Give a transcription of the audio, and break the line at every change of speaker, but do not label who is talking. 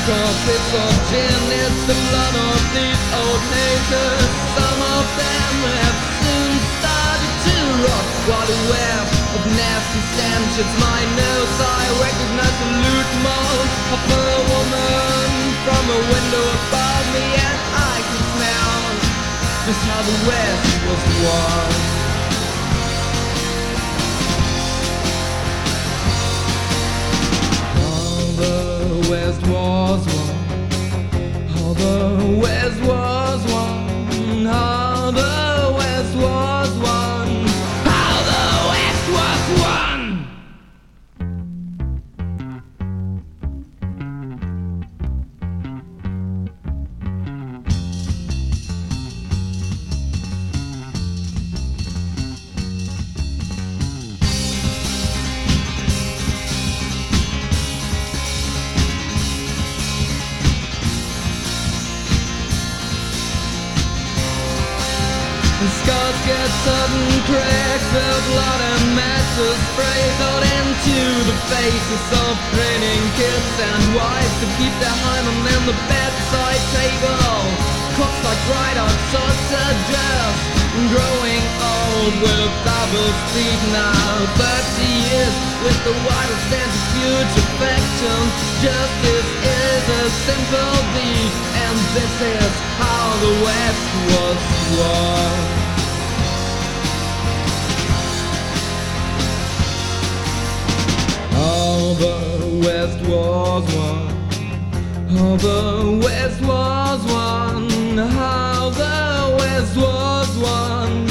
'Cause it's all gin, it's the blood of these old nations. Some of them have soon started to rot. What a web of nasty stench, it's my nose. I recognize the loot mold of a woman from a window above me, and I can smell just how the West was won. West was one. How the West was one. How the West was one. How the West was one. Scars get sudden cracks where blood and matches spray out into the faces of training kids and wives to keep their hymen in the bedside table. Cooks like bright-eyed sausages, growing old with double speed now. 30 years with the widest centrifuge affection. Justice is a simple deed, and this is how the West was won. How the West was one. How the West was one. How the West was one.